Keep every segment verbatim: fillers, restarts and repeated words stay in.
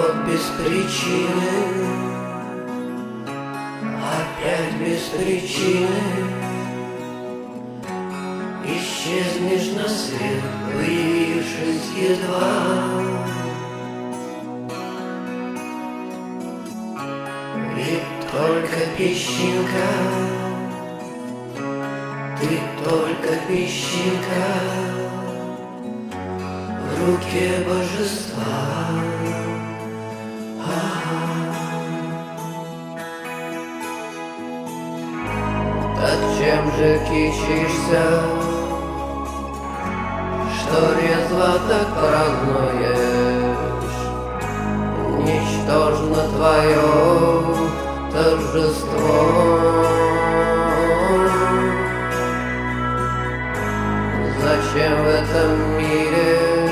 вот без причины, опять без причины исчезнешь на свет, появившись едва. И только песчинка, ты только песчинка в руке божества. Так чем же кичишься, что резво так празднуешь? Ничтожно твое торжество. Зачем в этом мире,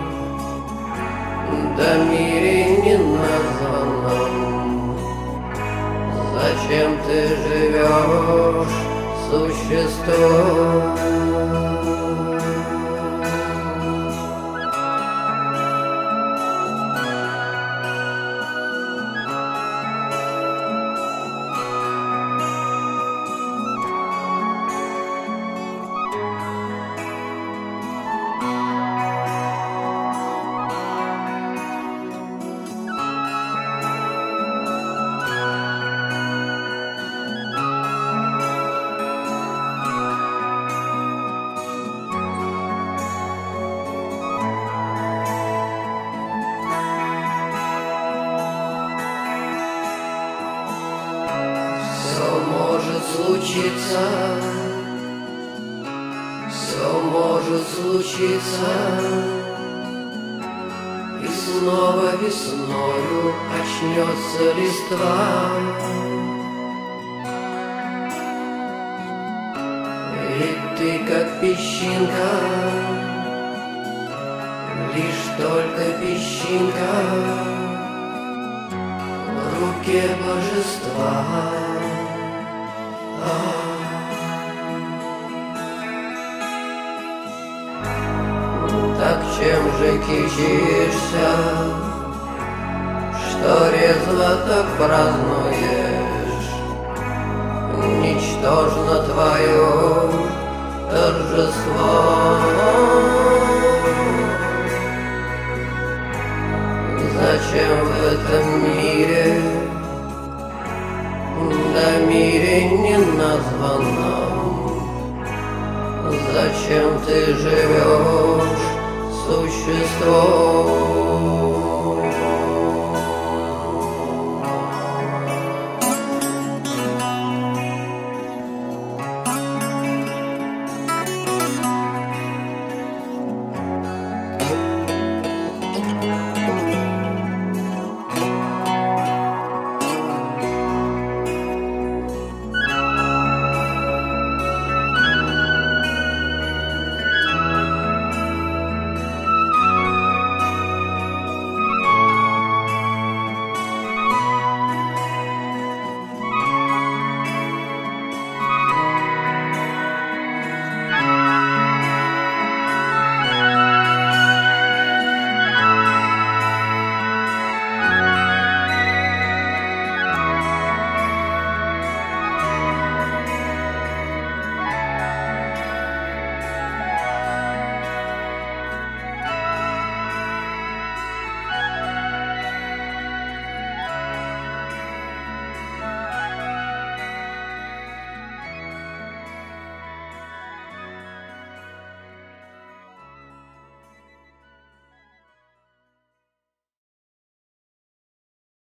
да мире не названном, зачем ты живешь, существо? Все может случиться, все может случиться, и снова весною очнется листва. Ведь ты как песчинка, лишь только песчинка в руке божества. Так чем же кичишься, что резво так празднуешь? Ничтожно твое торжество. Зачем в этом мире, да мире не названном, зачем ты живешь, существо?